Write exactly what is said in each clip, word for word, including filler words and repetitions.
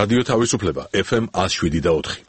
რადიო თავისუფლება ეფ ემ one oh seven და four.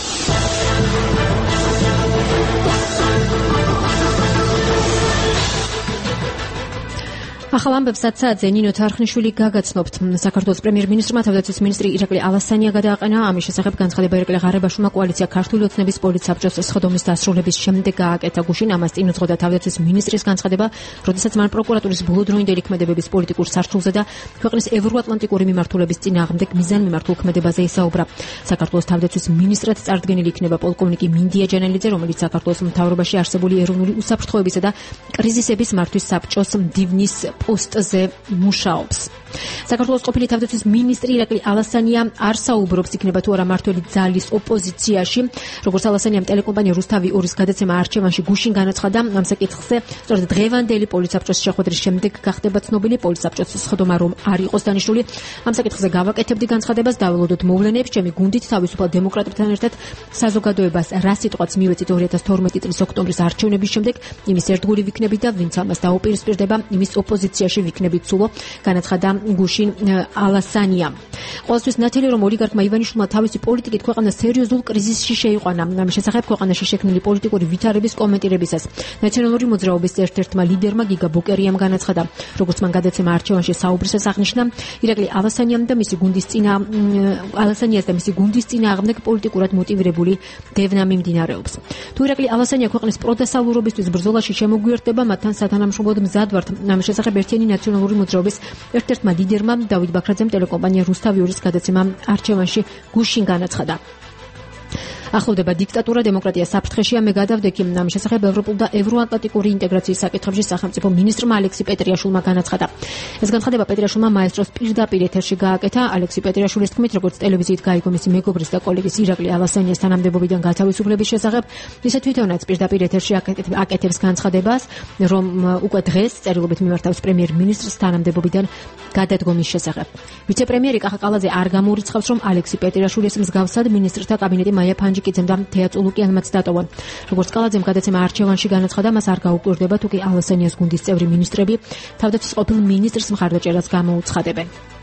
ახალ ამბებს აცაძე ნინო თარხნიშვილი გაგაცნობთ. საქართველოს პრემიერ-მინისტრმა თავდაცვის მინისტრი ირაკლი ალასანია გადააყენა. ამის შესახებ განცხადება ირაკლი ღარებაშვილმა კოალიცია ქართული ოცნების პოლიტსაბჭოს სხდომის დასრულების შემდეგ გააკეთა გუშინ. ამას წინ უძღოდა თავდაცვის მინისტრის განცხადება, როდესაც მან პროკურატურის ბოლოდროინდელი ქმედებების პოლიტიკურ სართულზე და ქვეყნის ევროატლანტიკური მიმართულების წინააღმდეგ მიზანმიმართულ ქმედებაზე ისაუბრა. საქართველოს თავდაცვის მინისტრად წარდგენილი იქნება პოლკოვნიკი მინდია ჯანელიძე, რომელიც საქართველოს მთავრობაში არსებული ეროვნული უსაფრთხოებისა და კრიზისების მართვის საბჭოს მდივნის პოსტზე მუშაობს. საქართველოს ყოფილი თავდაცვის მინისტრი ირაკლი ალასანია არ საუბრობს იქნება თუ არა მართველი ძალის ოპოზიციაში. როგორც ალასანიამ ტელეკომპანია რუსთავი ორის გადაცემა არჩევანში გუშინ განაცხადა, ამ საკითხზე სწორედ დღევანდელი პოლიტსაბჭოს შეხვედრის შემდეგ გახდება ცნობილი პოლიტსაბჭოს სხდომა რომ არ იყოს დანიშნული. ამ საკითხზე გავაკეთებდი განცხადებას, დაველოდოთ მოვლენებს, ჩემი გუნდით თავისუფალ დემოკრატებთან ერთად საზოგადოებას რა სიტყვაც მივეცით two thousand twelve წლის ოქტომბრის არჩევნების შემდეგ, იმის ერთგული ვიქნებით და ვინც ამას დაუპირისპირდება, იმის ოპოზიციაში ვიქნებით სულო, განაცხადა გუშინ ალასანია. ყოველთვის ნათელი რომ ოლიგარქმა ივანიშვილმა თავისი პოლიტიკით ქვეყანა სერიოზულ კრიზისში შეიყვანა. ამის შესახებ ქვეყანაში შექმნილი პოლიტიკური ვითარების კომენტირებისას ნაციონალური მოძრაობის ერთ-ერთმა ლიდერმა გიგა ბუკერიამ განაცხადა, როგორც მან გადაცემა არჩევანში საუბრისას აღნიშნა, ირაკლი ალასანიამ და მისი გუნდის წინა ალასანიას და მისი გუნდის წინააღმდეგ პოლიტიკურად მოტივირებული დევნა მიმდინარეობს. თუ ირაკლი ალასანია ქვეყნის პროდასავლურობისთვის ბრძოლაში შემოგვიერთდება, მათთან სათანამშრომლოდ მზად ვართ. ამის შესახებ ერთიანი ნაციონალური მოძრაობის ერთ-ერთმა ლიდერმა დავით ბაქრაძემ ტელეკომპანია რუსთავი ორის გადაცემა არჩევანში გუშინ განაცხადა. ახლოვდება დიქტატურა, დემოკრატია საფრთხეშია, მე გადავდექი. ამის შესახებ ევროპულ და ევროატლანტიკური ინტეგრაციის საკითხებში სახელმწიფო მინისტრმა ალექსი პეტრიაშვილმა განაცხადა. ეს განცხადება პეტრიაშვილმა მაესტროს პირდაპირ ეთერში გააკეთა. ალექსი პეტრიაშვილის თქმით, როგორც ტელევიზიით გაიგო მისი მეგობრის და კოლეგის ირაკლი ალასანიას თანამდებობიდან გათავისუფლების შესახებ, ისე თვითონაც პირდაპირ ეთერში აკეთებს განცხადებას, რომ უკვე დღეს წერილობით მიმართავს პრემიერ-მინისტრს თანამდებობიდან გადადგომის შესახებ. ვიცე-პრემიერი კახა ყალაძე არ გამოურიცხავს, რომ ალექსი პეტრიაშვილის მსგავსად მინისტრთა კაბინეტი მაია ფანჯიკიძემ და თეა წულუკიანმაც დატოვან. როგორც ყალაძემ გადაცემა არჩევანში განაცხადა, მას არ გაუკვირდება თუ კი ალასანიას გუნდის წევრი მინისტრები თავდაცვის ყოფილ მინისტრს მხარდაჭერას გამოუცხადებენ.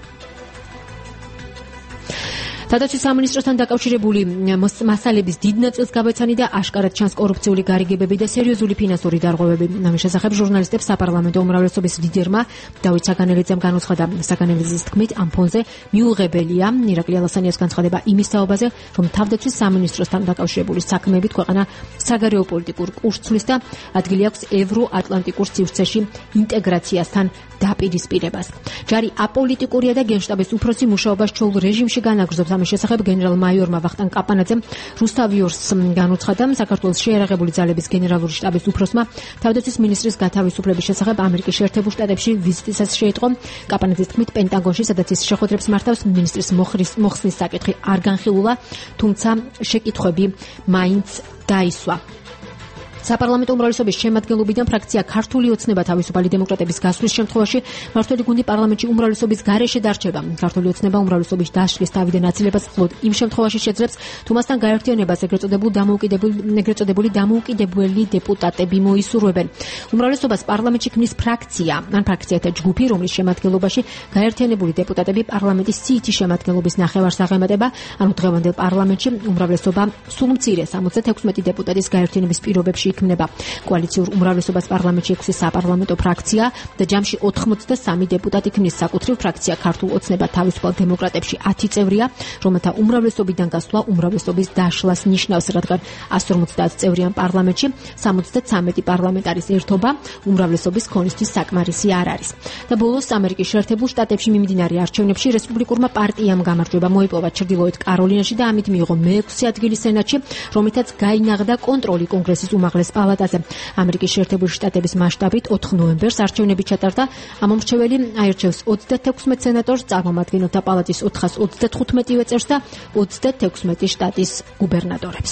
თავდაცვის სამინისტროსთან დაკავშირებული მასალების დიდ ნაწილს გაბეცანიდა აშკარად ჩანს კორუფციული გარიგებები და სერიოზული ფინანსური დარღვევები. ამის შესახებ ჟურნალისტებს საპარლამენტო უმრავლესობის ლიდერმა დავით საგანელიძემ განუცხადა. საგანელიძის თქმით, ამ ფონზე მიუღებელია ირაკლი ალასანიას განცხადება იმის თაობაზე, რომ თავდაცვის სამინისტროსთან დაკავშირებული საქმეებით ქვეყანა საგარეო პოლიტიკურ კურსს ცვლის და ადგილი აქვს ევროატლანტიკურ სივრცეში ინტეგრაციასთან დაპირისპირებას. ჯარი აპოლიტიკურია და გენშტაბის უფროსი მუშაობას ჩოულ რეჟიმში განაგრძობს. ამის შესახებ გენერალ-მაიორმა ვახტანგ კაპანაძემ რუსთავი ორს განუცხადა. საქართველოს შეიარაღებული ძალების გენერალური შტაბის უფროსმა თავდაცვის მინისტრის გათავისუფლების შესახებ ამერიკის შეერთებულ შტატებში ვიზიტისაც შეიტყო. კაპანაძის თქმით, პენტაგონში, სადაც ის შეხვედრებს მართავს, მინისტრის მოხსნის საკითხი არ განხილულა, თუმცა შეკითხვები მაინც დაისვა. საპარლამენტო უმრავლესობის შემადგენლობიდან ფრაქცია ქართული ოცნება თავისუფალი დემოკრატების გასვლის შემთხვევაში მმართველი გუნდი პარლამენტში უმრავლესობის გარეშე დარჩება. ქართული ოცნება უმრავლესობის დაშლის თავიდან აცილებას მხოლოდ იმ შემთხვევაში შეძლებს, თუ მასთან გაერთიანებას ეგრეთ წოდებული დამოუკიდებელი ეგრეთ წოდებული დამოუკიდებელი დეპუტატები მოისურვებენ. უმრავლესობას პარლამენტში ქმნის ფრაქცია, ან ფრაქციათა ჯგუფი, რომლის შემადგენლობაში გაერთიანებული დეპუტატები პარლამენტის სიითი შემადგენლობის ნახევარს აღემატება, ანუ დღევანდელ პარლამენტში უმრავლესობა სულ მცირე sixty-six დეპუტატის გაერთიანების პირობებში იქნება. კოალიციურ უმრავლესობას პარლამენტში ექვსი საპარლამენტო ფრაქცია და ჯამში ოცდა삼 დეპუტატი ქმნის საკუთრივ ფრაქცია ქართულ ოცნება თავისუფალ დემოკრატებში ათი წევრია, რომელთა უმრავლესობიდან გასვლა უმრავლესობის დაშლას ნიშნავს, რადგან one fifty წევრიან პარლამენტში seventy-three პარლამენტარის ერთობა უმრავლესობის ქონისთვის საკმარისი არ არის. და ბოლოს ამერიკის შეერთებულ შტატებში მიმდინარე არჩევნებში რესპუბლიკურმა პარტიამ გამარჯვება მოიპოვა ჩრდილოეთ კაროლინაში და ამით მიიღო მეექვსე ადგილი სენატში, რომლითაც გაინაღდა კონტროლი კონგრესის უმაღლეს პალატაზე. ამერიკის შეერთებული შტატების მასშტაბით ოთხ ნოემბერს არჩევნები ჩატარდა. ამომრჩეველი აირჩევს ოცდათექვსმეტ სენატორს, წარმომადგენელთა პალატის four hundred fifty-five წევრს და thirty-six შტატის გუბერნატორებს.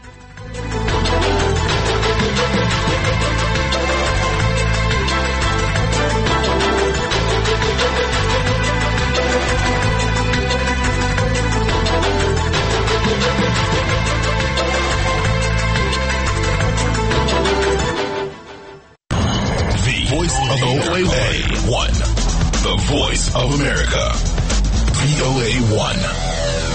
Of O A one, the voice of America. V O A one.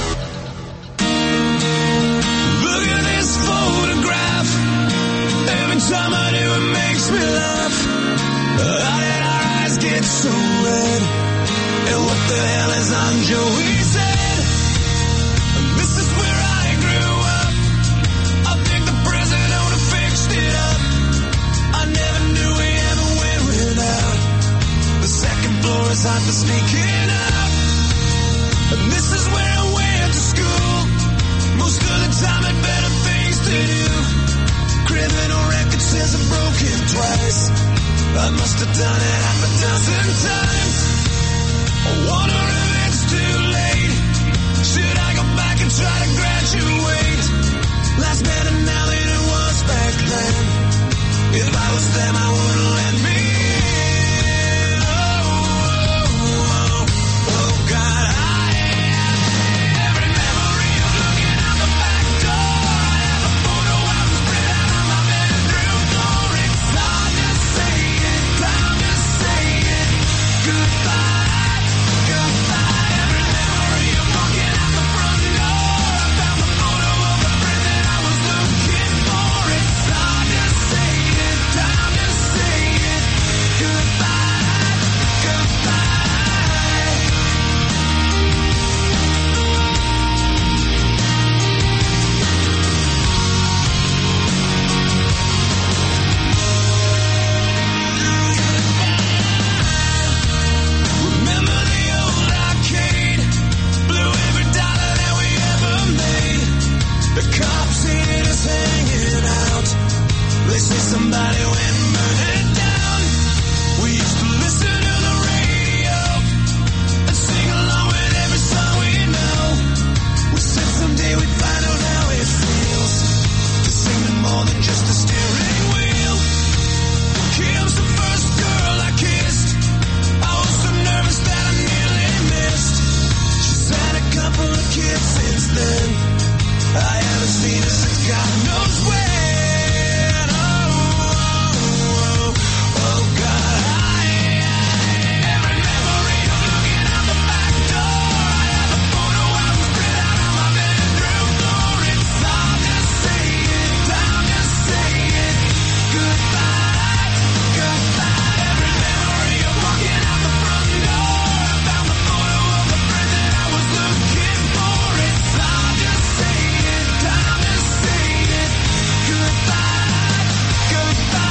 photograph. Every time I do, it makes me laugh. How did our eyes get so red? And what the hell is on Joey's head? This is where I grew up. I think the present owner fixed it up. I never knew we ever went without. The second floor is hot for sneaking out. And this is where I went to school. Most of the time had better things to do. Criminal record says I'm broken twice. I must have done it half a dozen times. I wonder if it's too late. Should I go back and try to graduate? Life's better now than it was back then. If I was them, I wouldn't let me in. Oh, oh, oh, oh, God, I have every memory of looking out the back door. I have a photo I was spread out on my bedroom floor. It's hard to say it, time to say it. Goodbye, goodbye. Every memory of walking out the front door. I found the photo of the friend that I was looking for. It's hard to say it, time to say it. Goodbye, goodbye. Remember the old arcade? Blew every dollar that we ever made. The cops seen us hanging out. They say somebody went and burned it down. We used to listen to the radio and sing along with every song we know. We said someday we'd find out how it feels to sing with more than just a steering wheel. Kim's the first girl I kissed. I was so nervous that I nearly missed. She's had a couple of kids since then. I haven't seen her since God knows when. Oh, oh, oh, oh, God, I every memory of looking out the back door. I have a photo I was spread out on my bedroom floor. It's hard to say it, time to say it. Goodbye, goodbye. Every memory of walking out the front door. I found the photo of the friend that I was looking for. It's hard to say it, time to say it. Goodbye, goodbye.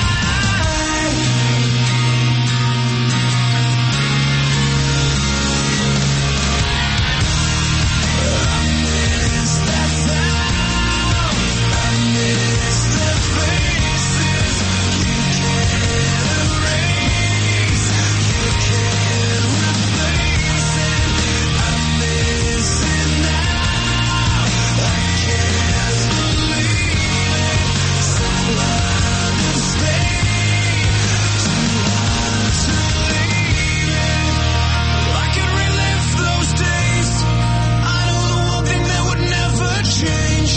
I miss that sound. I miss the faces. You can't erase. You can't replace it. I miss it now. I can't believe it. So hard to stay. Too hard to leave it. I can relive those days. I know the one thing that would never change.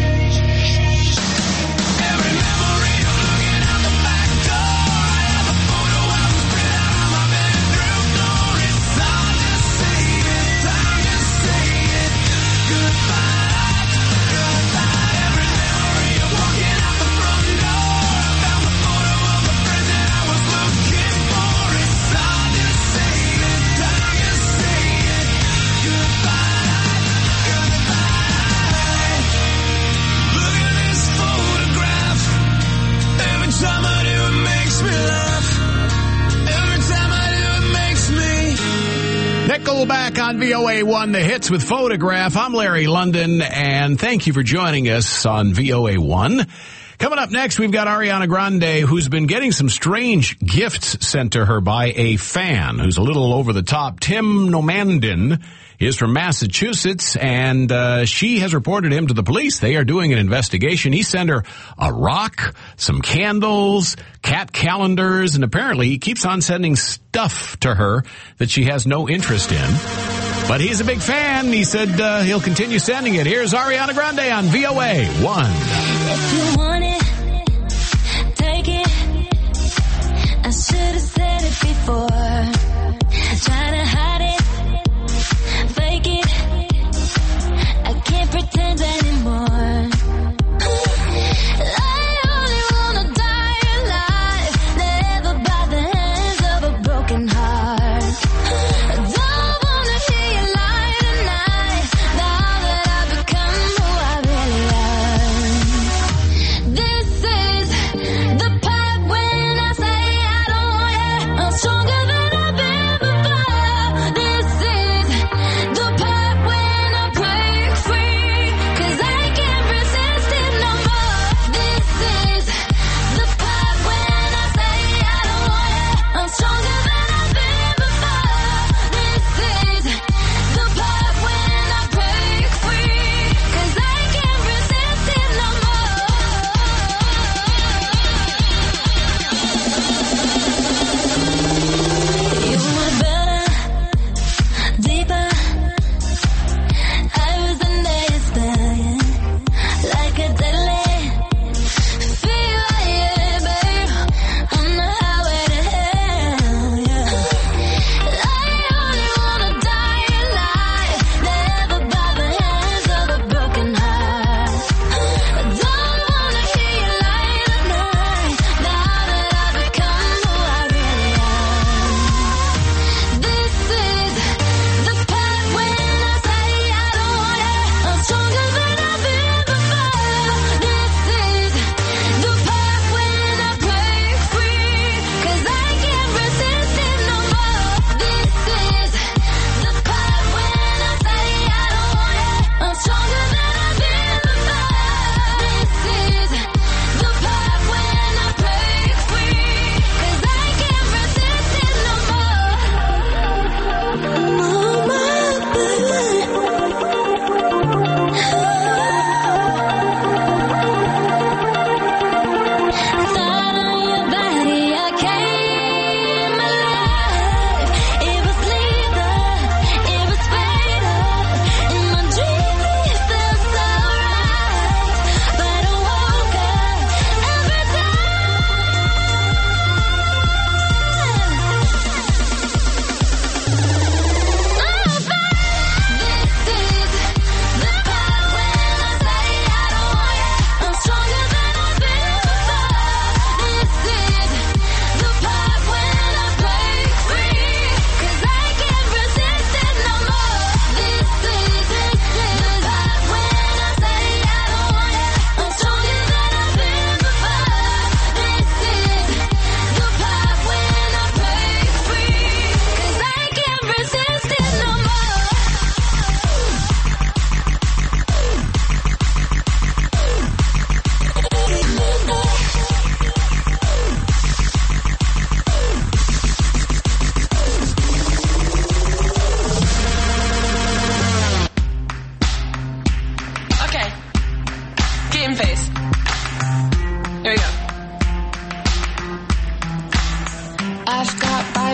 Every memory of looking out the back door. I have a photo I was spread out on my bedroom floor. It's hard to say it, time to say it. Goodbye, goodbye. Every memory of walking out the front door. I found the photo of the friend that I was looking for. It's hard to say it, time to say it. Goodbye, goodbye. Look at this photograph. Every time I do, it makes me laugh. Every time I do, it makes me. Nickelback on V O A one, the hits with Photograph. I'm Larry London, and thank you for joining us on V O A one. Coming up next, we've got Ariana Grande, who's been getting some strange gifts sent to her by a fan who's a little over the top. Tim Nomandin is from Massachusetts, and uh, she has reported him to the police. They are doing an investigation. He sent her a rock, some candles, cat calendars, and apparently he keeps on sending stuff to her that she has no interest in. But he's a big fan. He said uh, he'll continue sending it. Here's Ariana Grande on V O A one. If you want it, take it. I should have said it before. Try to hide it, fake it. I can't pretend anymore.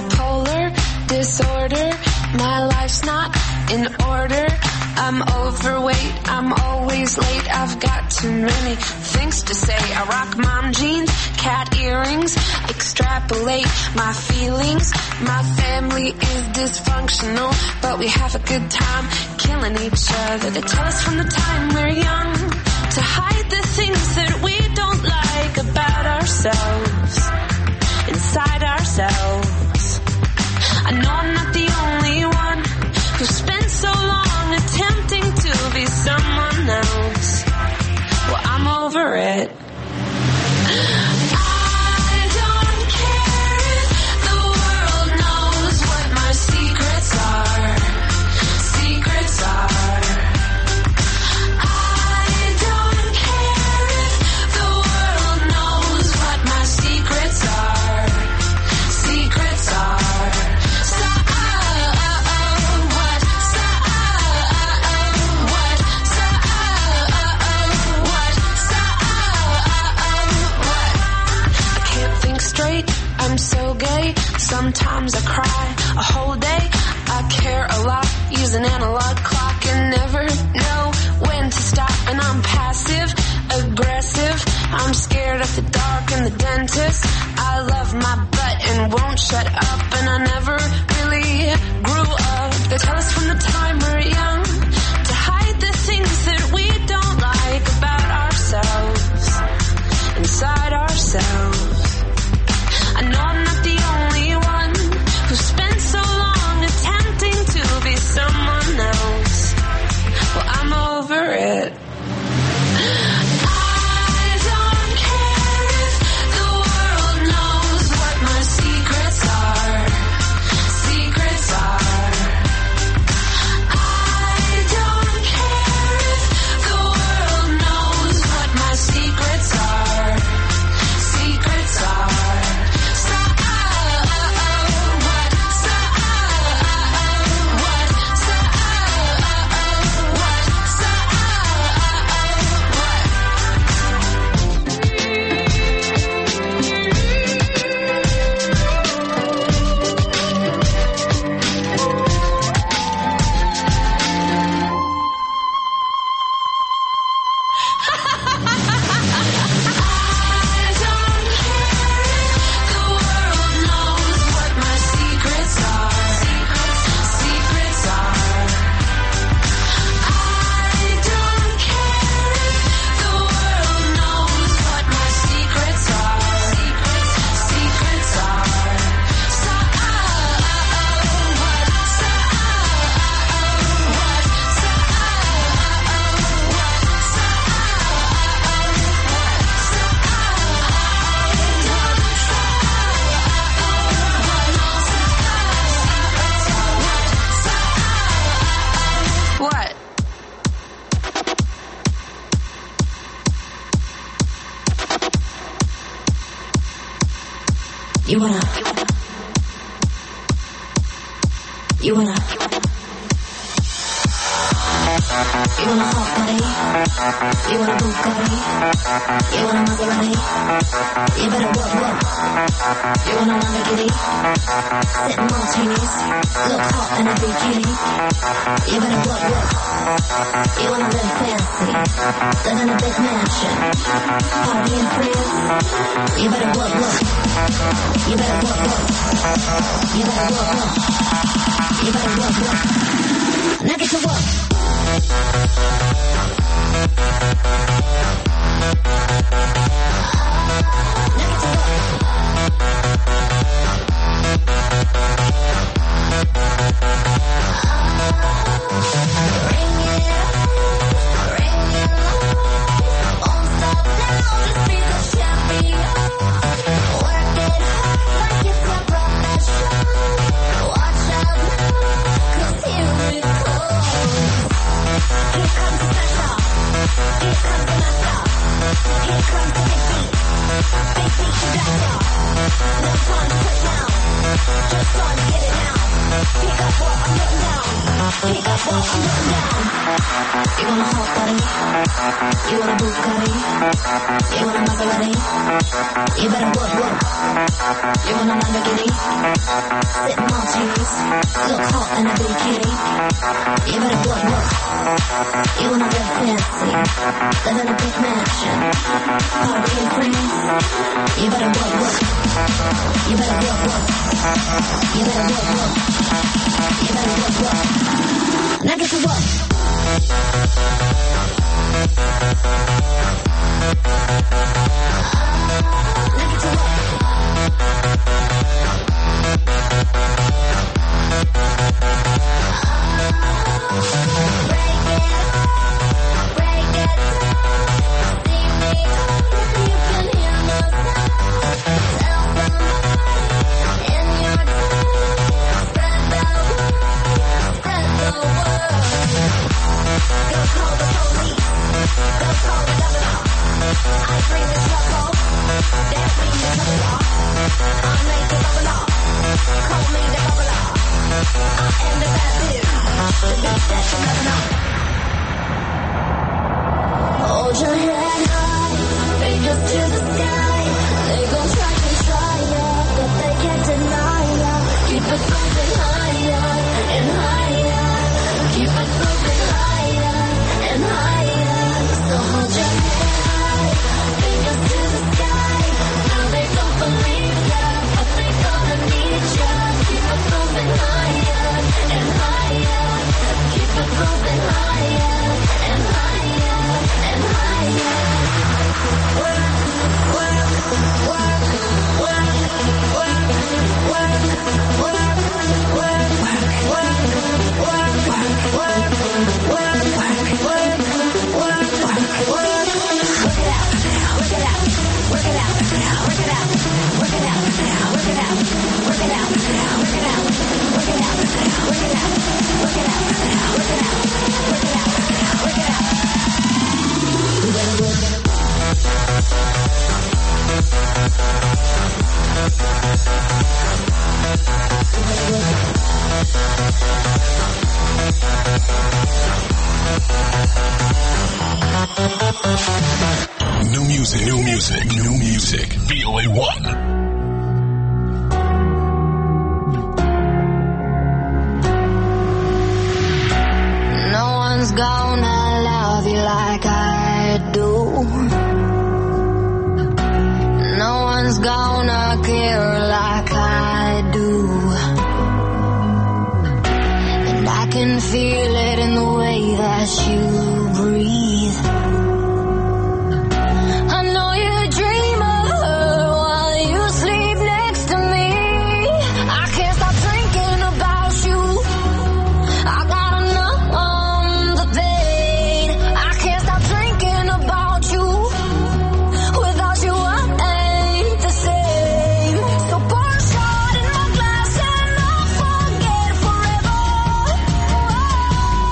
bipolar disorder. My life's not in order. I'm overweight, I'm always late. I've got too many things to say. I rock mom jeans, cat earrings, extrapolate my feelings. My family is dysfunctional, but we have a good time killing each other. They tell us from the time we're young to hide the things that we don't like about ourselves, inside ourselves. I know I'm not the only one who spent so long attempting to be someone else. Well, I'm over it. I don't care if the world knows what my secrets are. Secrets are. I don't care if the world knows what my secrets are. Secrets are. So, what? So, what? So, what? So, what? I can't think straight. I'm so gay. Sometimes I cry a whole day. I care a lot. Use an analog clock and never know when to stop. And I'm passive aggressive. I'm scared of the dark and the dentist. I love my butt and won't shut up. And I never really grew up. They tell us from the time we're young to hide the things that we don't like about ourselves, inside ourselves. I know I'm not the only one who spent so long attempting to be someone else. Well, I'm over it. I don't care if the world knows what my secrets are. Secrets are. I don't care if the world knows what my secrets are. Secrets are. So, what? So, what? So, what? So, I don't care if the world knows what my secrets are. Secrets are. I don't care if the world knows what my secrets are. Secrets are. So, what? So, what? So, what? You wanna, you wanna, you wanna hot body, you wanna Bugatti, you wanna Maserati, you better work, work, you wanna Lamborghini, sip martinis, look hot in a bikini, you better work, work, you wanna live fancy, live in a big mansion, party in France, you better work, work, you better work, work, you better work, work, you better work, work, now get to work. Here comes the big beat, big beat, you got y'all. No time to put down. Just trying to get it now. Pick up what I'm putting down. Pick up what I'm putting down. You want a hot body? You want a Bugatti? You want a Maserati? You better work, work. You want a Lamborghini? Sip martinis, look hot in a bikini. You better work, work. You wanna live fancy, live in a big mansion, party in France. You better work, work. You better work, work. You better work, work. You better work, work. Now get to work. Now get to work. Hold your head high, fingers to the sky. They gon' try to try ya, but they can't deny ya. Keep it moving higher and higher. Keep it moving higher and higher. So hold your head high, fingers to the sky. Now they don't believe ya, but they gonna need ya. Keep it moving higher and higher. Keep it moving higher and higher and higher. Work, work, work, work, work, work, work, work, work, work, work, work, work, work, work. Work it out, work it out, work it out, work it out, work it out, work it out, work it out, work it out, work it out, work it out, work it out, work it out, work it out, work it out. You better work it. New music, new music, new music. V O A one. No one's gonna love you like I do. No one's gonna care like I do. And I can feel it in the way that you breathe. I know you dream of her while you sleep next to me. I can't stop thinking about you. I gotta numb the pain. I can't stop thinking about you. Without you I ain't the same. So pour a shot in my glass and I'll forget forever.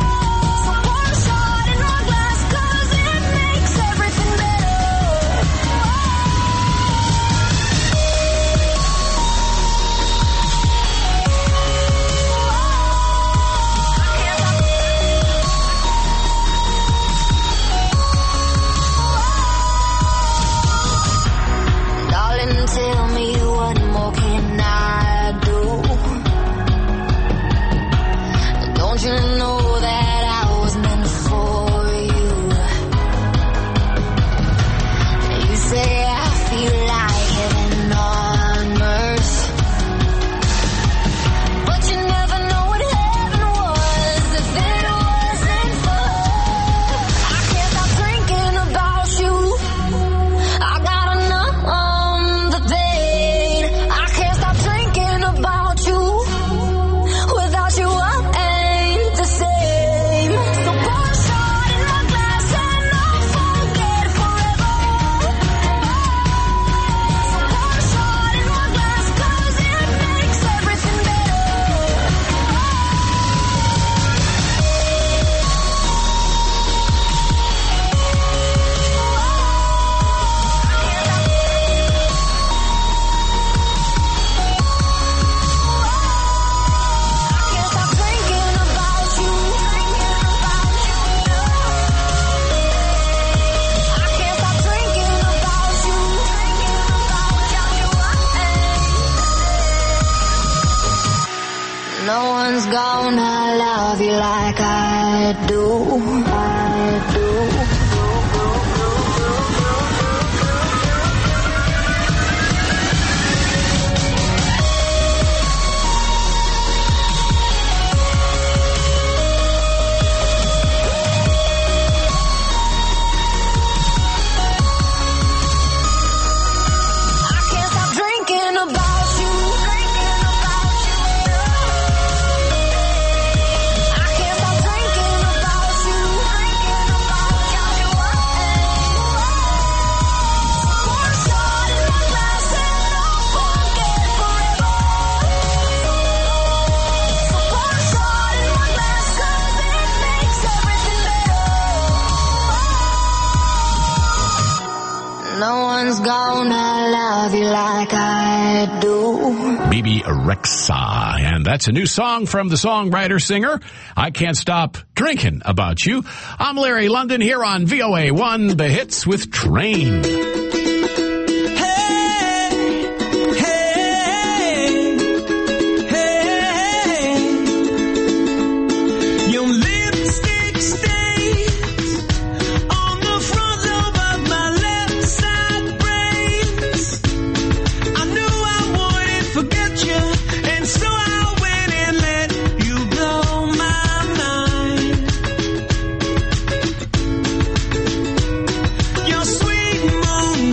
one's gonna love you like I do. I do. No one's gonna love you like I do. Bebe Rexha. And that's a new song from the songwriter-singer. I Can't Stop Drinking About You. I'm Larry London here on V O A one, The Hits with Train. Your sweet moon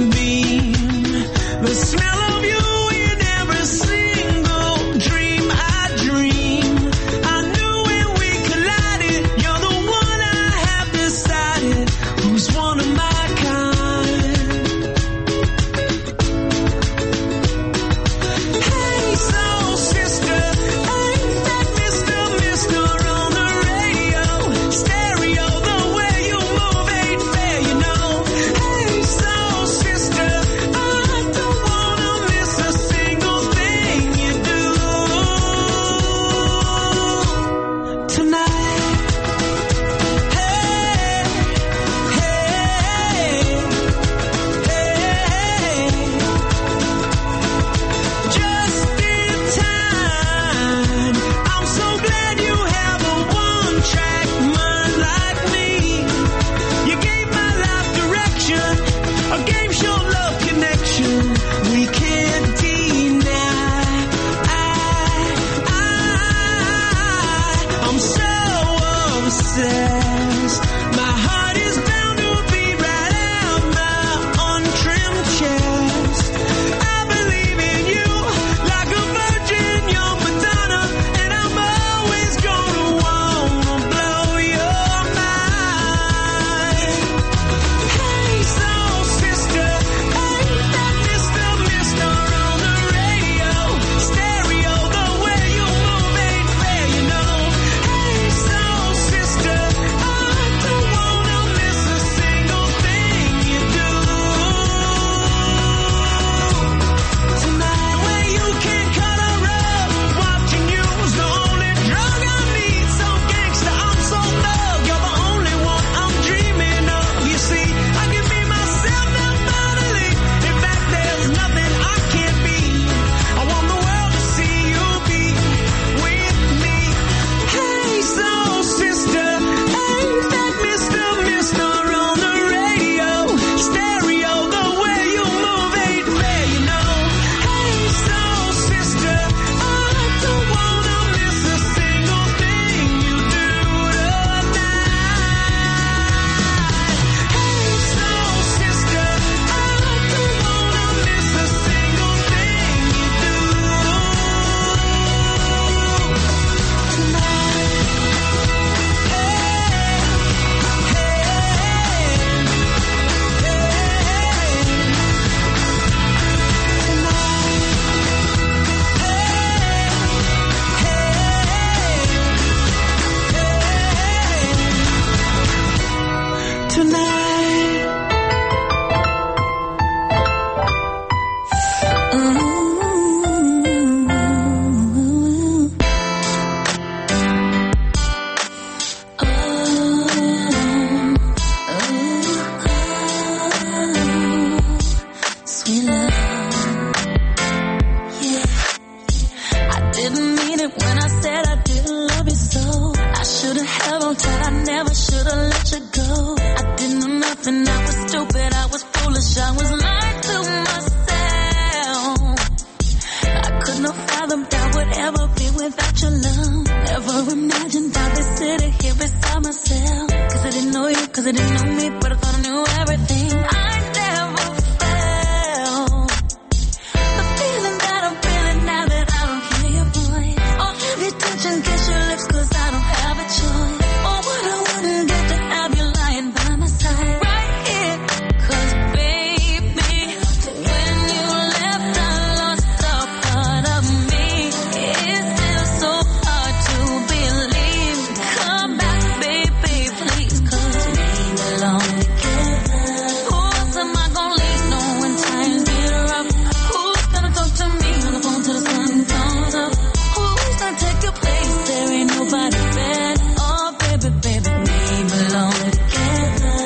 and I was stupid, I was foolish, I was lying to myself. I could not fathom that would ever be without your love. Never imagined I'd be sitting here beside myself. Cause I didn't know you, cause I didn't know me, but I thought I knew everything. I never felt the feeling that I'm feeling now that I don't hear your voice. Or have you touch and kiss your lips cause I don't have a choice. Or what I wouldn't get to have you lying by my side right here. Cause baby, when you left I lost a part of me. It's still so hard to believe. Come back baby please, cause we belong together. Who else am I gonna leave no when times get rough? Who's gonna talk to me on the phone till the sun comes up? Who's gonna take your place? There ain't nobody better. Oh baby, baby, we belong together.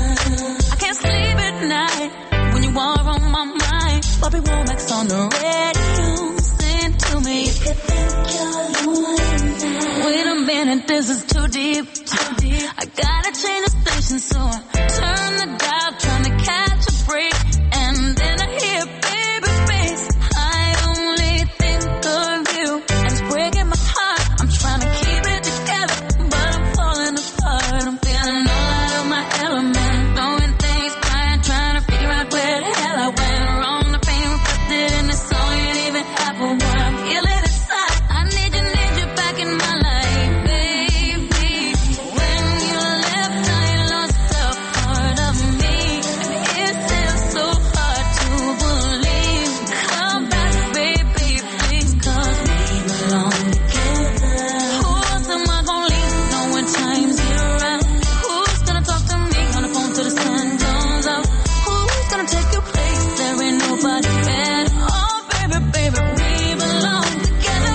I can't sleep at night when you are on my mind. Bobby Womack's on the radio, sing to me. You could think you're lonely now. Wait a minute, this is too deep, too deep. I gotta change the station, so I turn the dial, trying to catch a break, and then I hear baby face. I only think of you, and it's breaking my heart. I'm trying to keep it together, but I'm falling apart. I'm feeling all out of my element, throwing things, crying, trying to figure out where the hell I went wrong. The pain reflected in the song ain't even half of what I'm feeling inside. I need you, need you back in my life, baby. When you left, I lost a part of me. It's still so hard to believe. Come back, baby, please, cause we belong together. Who else am I gonna leave? No when times get rough. Who's gonna talk to me on the phone till the sun comes up? Who's gonna take your place? There ain't nobody better. Oh, baby, baby, we belong together,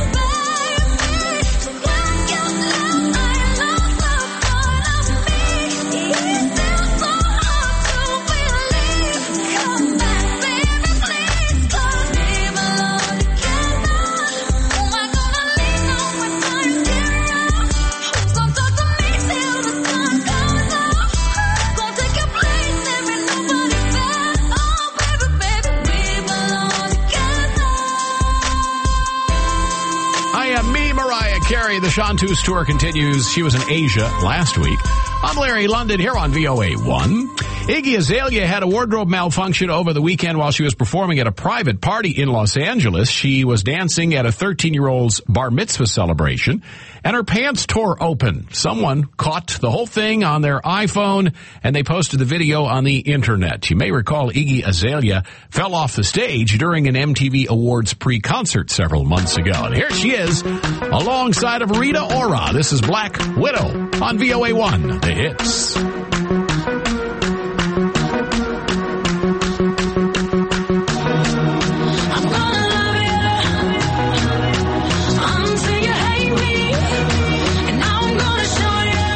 baby. When you left, I lost a part of me. It's still so hard to believe. Come back, baby, please, cause we belong together. Who am I gonna leave now when times get rough? Who's gonna talk to me till the sun comes up? Who's gonna take your place? There ain't nobody better. Oh, baby, baby, we belong together. I am me, Mariah Carey. The Chanteuse Tour continues. She was in Asia last week. I'm Larry London here on V O A one. Iggy Azalea had a wardrobe malfunction over the weekend while she was performing at a private party in Los Angeles. She was dancing at a thirteen-year-old's bar mitzvah celebration, and her pants tore open. Someone caught the whole thing on their iPhone, and they posted the video on the internet. You may recall Iggy Azalea fell off the stage during an M T V Awards pre-concert several months ago. And here she is, alongside of Rita Ora. This is Black Widow on V O A one, the hits. I'm gonna love you until you hate me, and now I'm gonna show you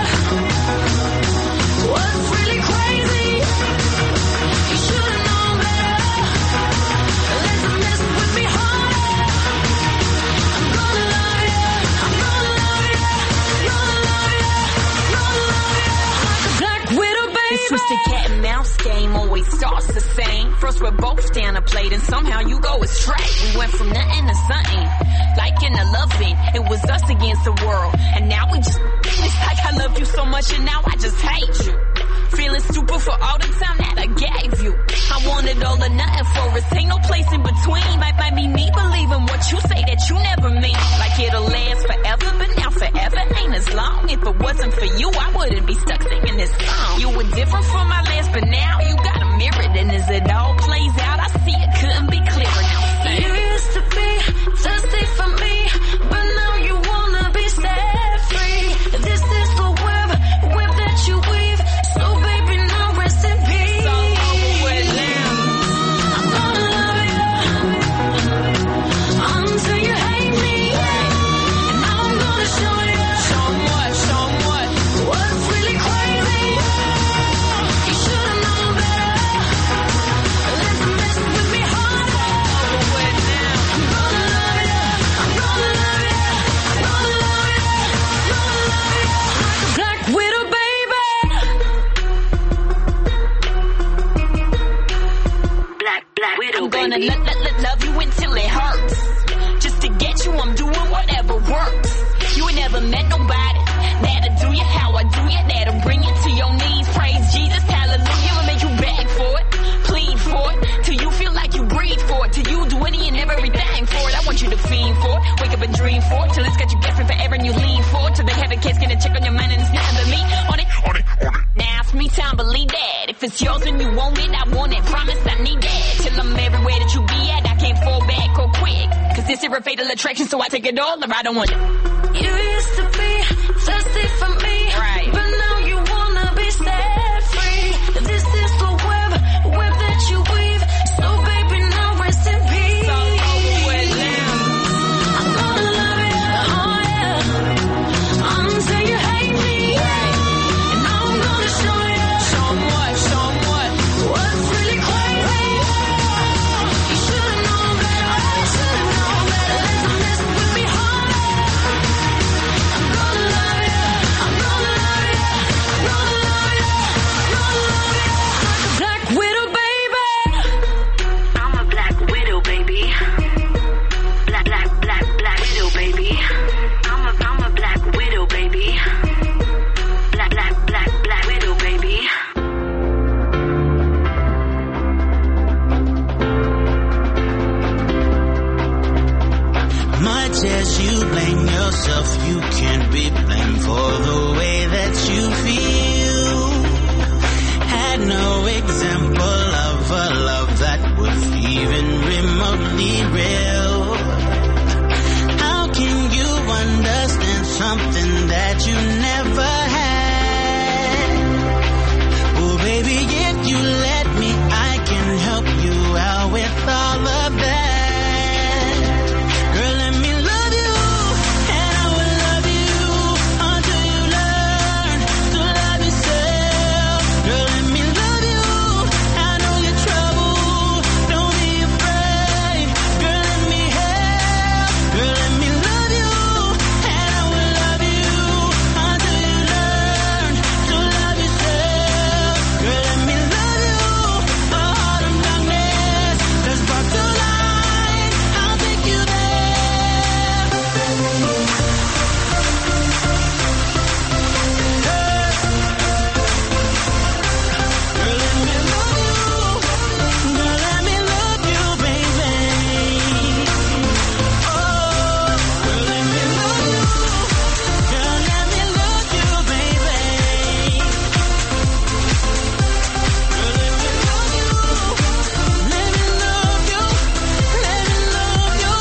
what's really crazy. You should've known better. Let's mess with me harder. I'm gonna love you. I'm gonna love you. Gonna love you. Gonna love you like a black widow, baby. This twisted cat and mouse game always starts the same. First we're both down a plate and somehow you go astray. We went from nothing to something, like in a loving. It was us against the world, and now we just, it's like I love you so much and now I just hate you. Feeling stupid for all the time that I gave you. I wanted all or nothing for us, ain't no place in between. Might, might be me believing what you say that you never mean. Like it'll last forever, but now forever ain't as long. If it wasn't for you, I wouldn't be stuck singing this song. You were different from my last, but now you got a mirror. And as it all plays out, I see it couldn't be clearer. Now say, You used to be thirsty for me, but now you wanna be set free. This is the web, web that you weave. So baby, now rest in peace. it's all over with now. I'm gonna love you until you hate me, and now I'm gonna show you Show 'em what, show 'em what. what's really crazy. You should've fiend for it. Wake up and dream for it till it's got you guessing forever and you lean for it till they have a case gonna check on your mind and it's nothing but me on it. On it, on it. Now it's me time, believe that. If it's yours and you want it, I want it. Promise I need that. Till I'm everywhere that you be at, I can't fall back or quick. Cause this is a fatal attraction, so I take it all or I don't want it. You used to be thirsty for me, right? But now you wanna be set free. This is the web, web that you weave. So baby, now rest in peace. So over now. I'm gonna love you, oh yeah. I'm gonna say you hate me, yeah. And I'm gonna show you. Show 'em what, show 'em what. What's really crazy? You should've known better, you should've known better. Let's mess with me harder. I'm gonna love you, I'm gonna love you, I'm gonna love you, I'm gonna love you. Like a black widow, baby. I'm a black widow, baby. Black, black, black, black widow, baby. I'm a, I'm a black widow, baby. Black, black, black, black widow, baby. Much as you blame yourself, you can't be blamed for the way that you feel. Had no example of a love that was even remotely real. How can you understand something that you never had? Oh baby, if you let me, I can help you out with all of that. Girl, let me love you, and I will love you until you learn to love yourself. Girl, let me love you, I know you're trouble, don't be afraid. Girl, let me help. Girl, let me love you, and I will love you until you learn to love yourself. Girl, let me love you, a heart of darkness that's brought to light. I'll take you there. Girl, let me love you. Girl, let me love you, baby. Oh, girl, let me love you. Girl, let me love you, baby. Girl, let me love you. Let me love you. Let me love you.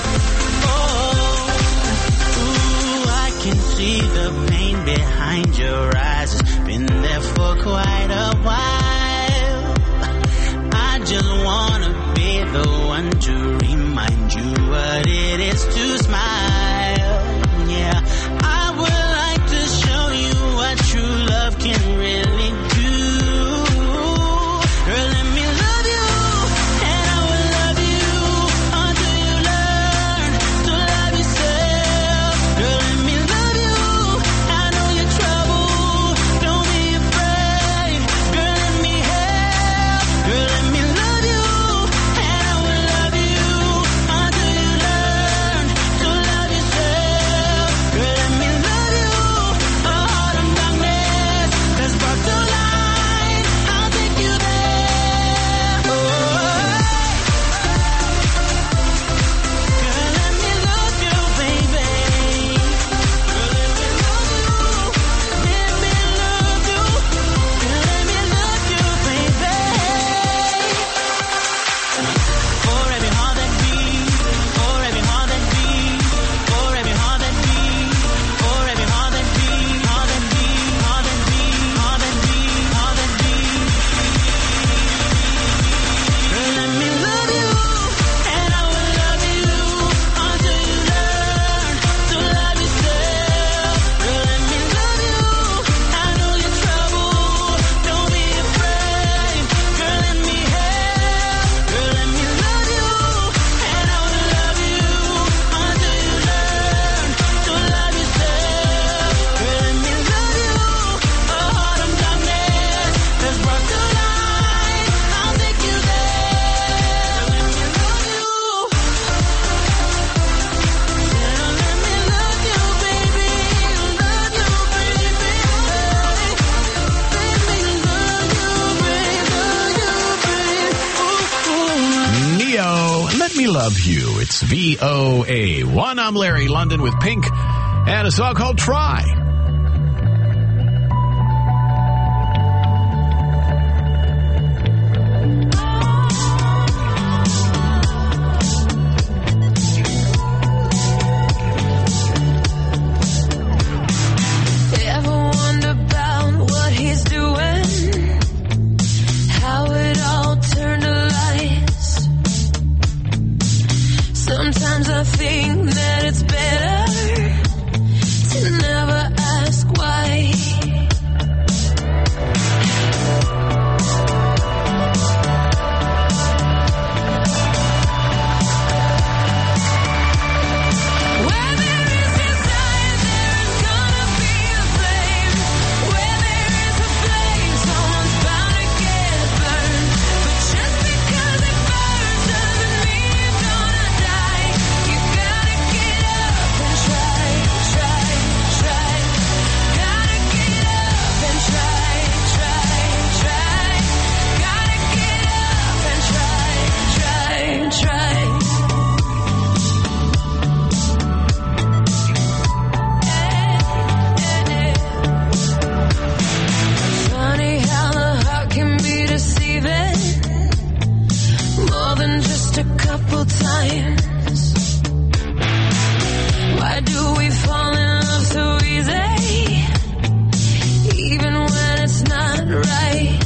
Oh, ooh, I can see the pain behind your eyes. It's been there for quite a while. I just wanna be the one to remind you what it is to smile. Yeah, I would like to show you what true love can really do. Girl, let me love you, and I will love you until you learn to love yourself. Girl, let me love you, I know you're trouble, don't be afraid. Girl, let me help. Girl, let me love you, and I will love you until you learn to love you. It's V O A one. I'm Larry London with Pink and a song called Try. Sometimes I think that it's better to never ask why. Where there is desire, there is gonna be a flame. Where there is a flame, someone's bound to get burned. But just because it burns doesn't mean you're gonna die. You gotta get up and try, try, try. Gotta get up and try, try, try. Gotta get up and try, try, try. Funny how the heart can be deceiving more than just a couple times. Why do we fall in love so easy, even when it's not right?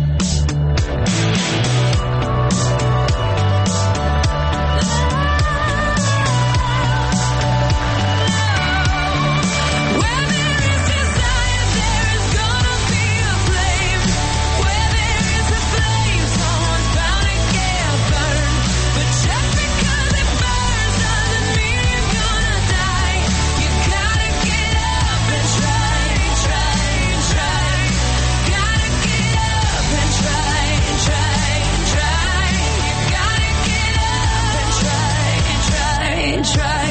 Where there is desire, there is gonna be a flame. Where there is a flame, someone's bound to get burned. But just because it burns doesn't mean you're gonna die. You gotta get up and try, try, try. Gotta get up and try, try, try. You gotta get up and try, try, try.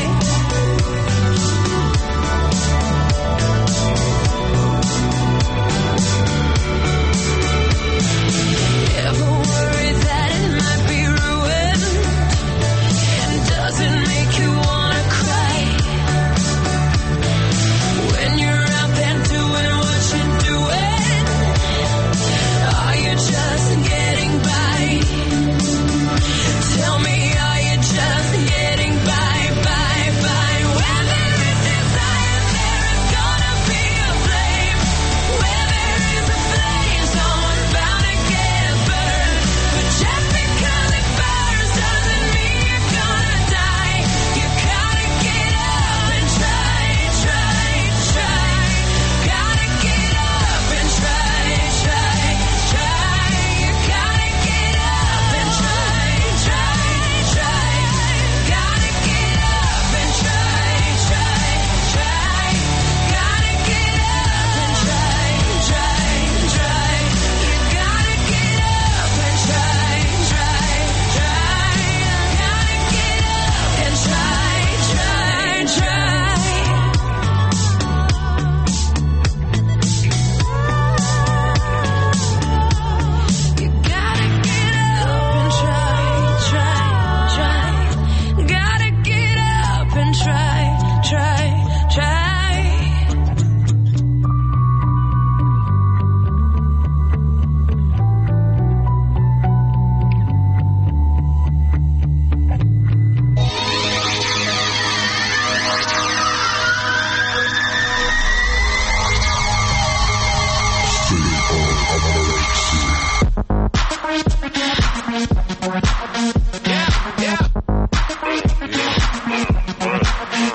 Ever worried that it might be ruined? And does it make you wanna cry? When you're out there doing what you're doing, are you just getting by? Tell me, are you just getting by, by, by? Where there is desire, there is gonna be a flame. Where there is a flame, someone's bound to get burned. But just because it burns doesn't mean you're gonna die. You gotta get up and try, try, try. Gotta get up and try, try, try. You gotta get up and try, try, try. Gotta get up and try, try, try. Gotta get up and try, try, try. You gotta get up and try, try, try. Gotta get up and try, try, try. You gotta get up and try, try, try. Gotta get up and try, try, try. Yeah, yeah.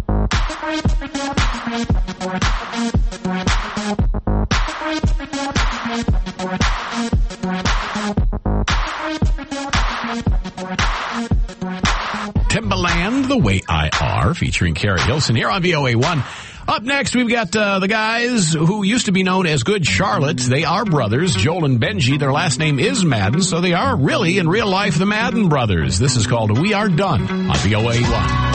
Timbaland, The Way I Are, featuring Carrie Hilson here on V O A one. Up next, we've got uh, the guys who used to be known as Good Charlotte. They are brothers, Joel and Benji. Their last name is Madden, so they are really, in real life, the Madden brothers. This is called We Are Done on V O A one.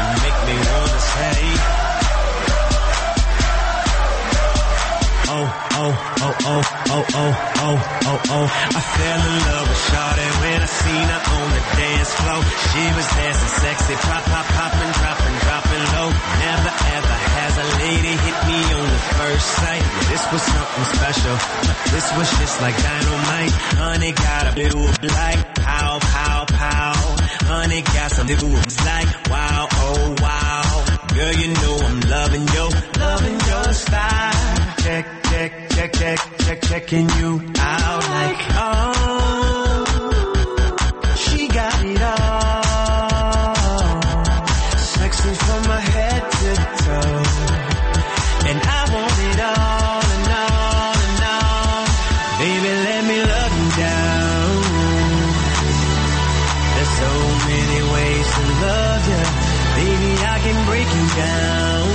Oh oh, oh, oh, oh, oh, oh, oh, oh. I fell in love with Shawty when I seen her on the dance floor. She was dancing sexy, pop, pop, popping, dropping, dropping low. Never ever has a lady hit me on the first sight. This was something special. This was just like dynamite. Honey got a blue like pow, pow, pow. Honey got some moves like wow, oh wow. Girl, you know I'm loving your, loving your style. Check, check, check, check, check, checking you out like, oh, she got it all. Sexy from my head to toe. And I want it all and all and all. Baby, let me love you down. There's so many ways to love you. Baby, I can break you down.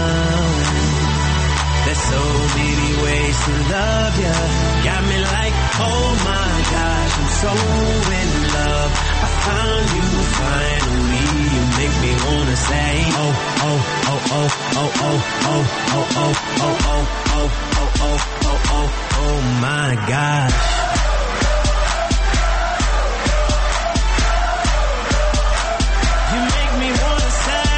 There's so many ways to love you. Got me like, oh my gosh, I'm so in love. I found you finally. You make me wanna say, oh, oh, oh, oh, oh, oh, oh, oh, oh, oh, oh, oh, oh, oh, oh, oh, oh my gosh. You make me wanna say,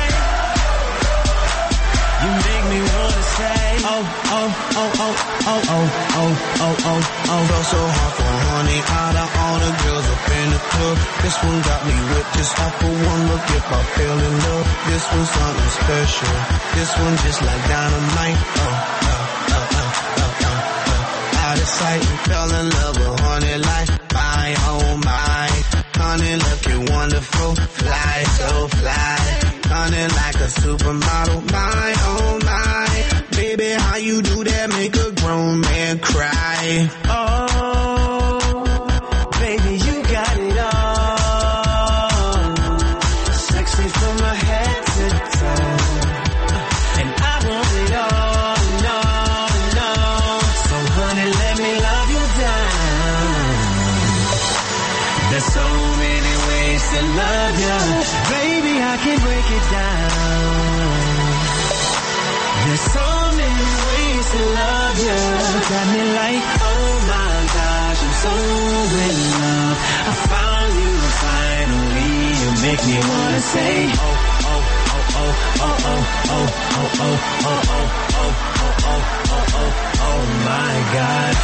you make me wanna say, oh, oh, oh, oh, oh, oh, oh, oh, oh, oh. Felt so hard for honey, out of all the girls up in the club. This one got me with just off for one look. If I fell in love, this one's something special. This one just like dynamite. Oh, oh, oh, oh, oh, oh, oh. Out of sight, fell in love with honey like my, oh my. Honey looking wonderful, fly, so fly. Honey like a supermodel, my, oh my. Baby, how you do that make a grown man cry? Oh, baby, you got it all. Sexy from my head to toe. And I want it all and all and all. So honey, let me love you down. There's so many ways to love you. Baby, I can break it down. There's so many ways to love you. Got me like, oh my gosh, I'm so in love. I found you finally. You make me wanna say, oh, oh, oh, oh, oh, oh, oh, oh, oh, oh, oh, oh, oh, oh, oh, oh my gosh.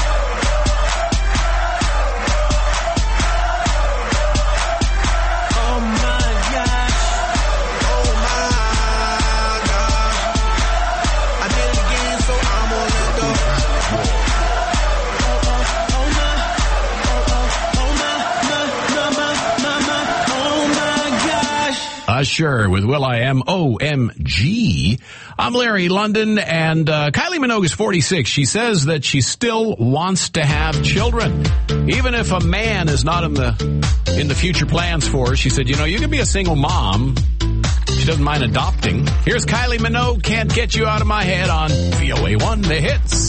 Usher with Will I Am, O M G. I'm Larry London, and uh, Kylie Minogue is forty-six. She says that she still wants to have children, even if a man is not in the in the future plans for her. She said, you know, you can be a single mom. She doesn't mind adopting. Here's Kylie Minogue, Can't Get You Out of My Head on V O A one, The Hits.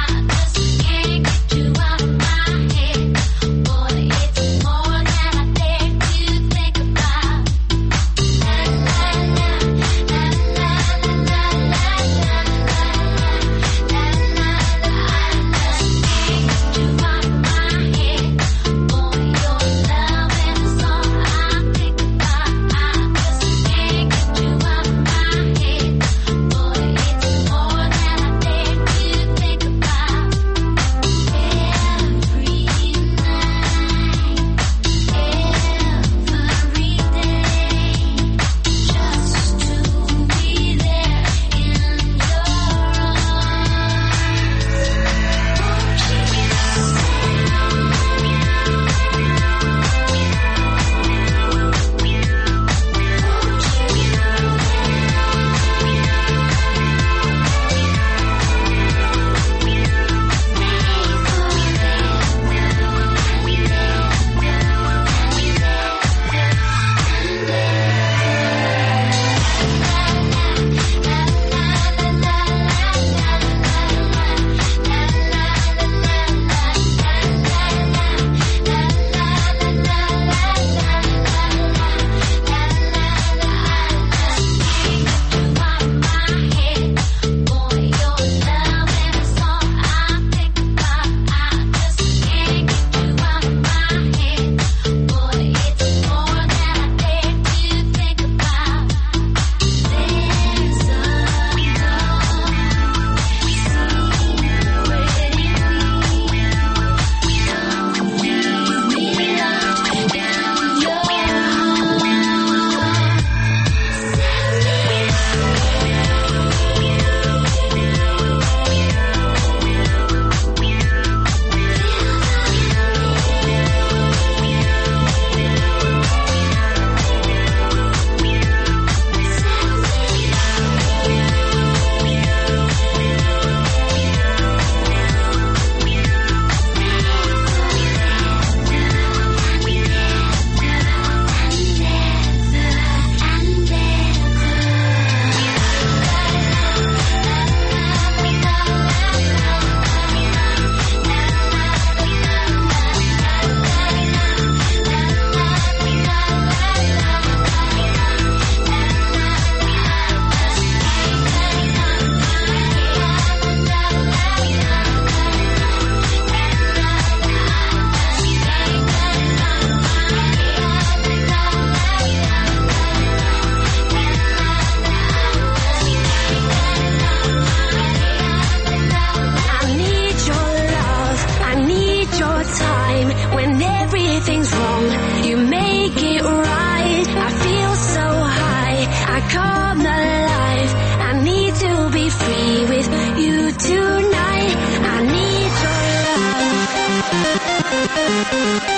More than I did.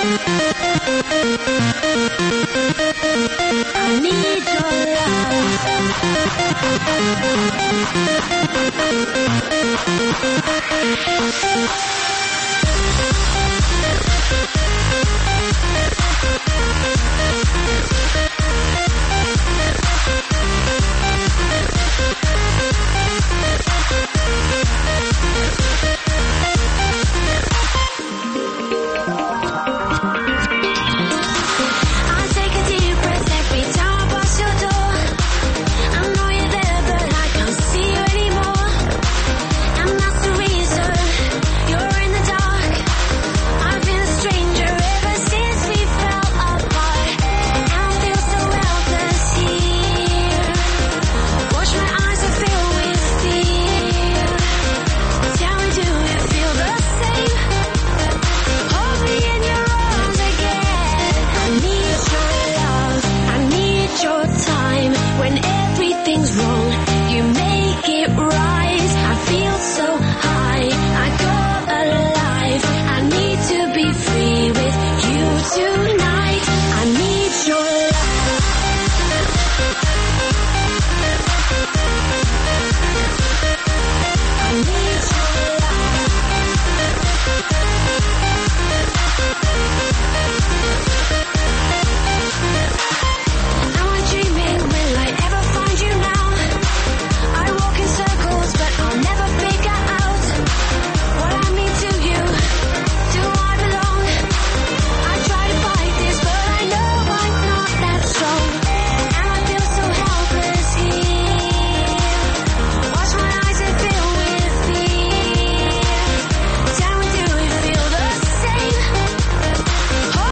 I need your love.